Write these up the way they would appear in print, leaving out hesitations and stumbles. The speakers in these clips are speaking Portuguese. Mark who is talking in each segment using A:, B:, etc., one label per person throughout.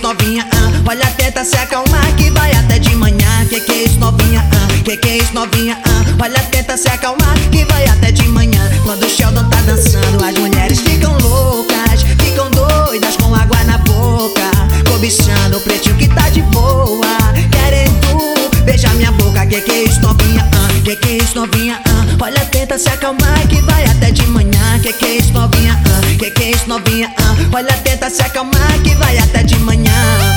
A: novinha? Olha, tenta se acalmar que vai até de manhã. Que é isso, novinha? Que é isso, novinha? Olha, tenta se acalmar que vai até de manhã. Quando o Sheldon tá dançando, as mulheres ficam loucas, ficam doidas com água na boca, cobiçando o pretinho que tá de boa, querendo beijar minha boca. Que é isso, novinha? Que é isso, novinha? Olha, tenta se acalmar que vai até de manhã. Que é isso, novinha? Que é isso, novinha? Olha, tenta se acalmar que vai até de manhã.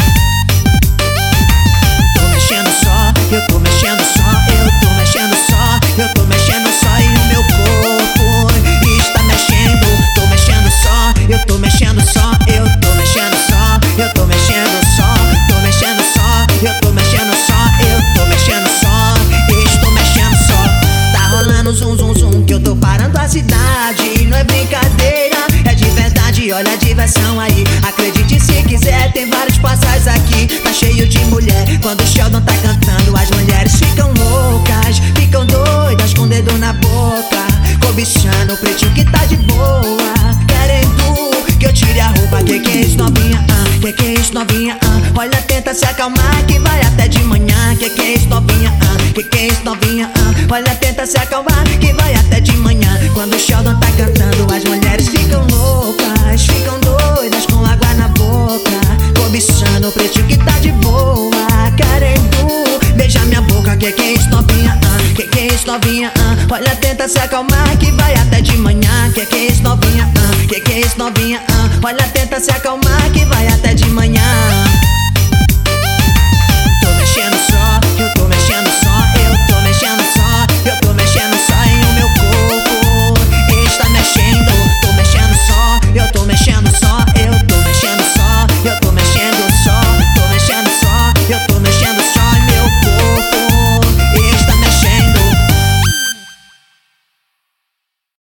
A: Tô mexendo só, eu tô mexendo só, eu tô mexendo só, eu tô mexendo só, e o meu corpo está mexendo. Tô mexendo só, eu tô mexendo só, eu tô mexendo só, eu tô mexendo só, tô mexendo só, eu tô mexendo só, eu tô mexendo só, estou mexendo só. Tá rolando zum zum zum que eu tô parando a cidade. Não é brincadeira, é de verdade, olha a diversão aí. Acredite se quiser, tem vários passagens aqui. Tá cheio de mulher, quando o Sheldon tá cantando, as mulheres ficam loucas, ficam doidas com o dedo na boca, cobiçando o pretinho que tá de boa, querendo que eu tire a roupa. Que é isso, novinha? Que é isso, novinha? Olha, tenta se acalmar que vai até de manhã. Que é isso, novinha? Que é isso, novinha? Olha, tenta se acalmar que vai até de manhã. Quando o Sheldon tá cantando, as mulheres ficam loucas, ficam doidas com água na boca, cobiçando o pretinho que tá de boa, querendo beijar minha boca. Que é isso, novinha? Que é isso, novinha? Olha, tenta se acalmar que vai até de manhã. Que é isso, novinha? Que é isso, novinha? Olha, tenta se acalmar que vai até de manhã.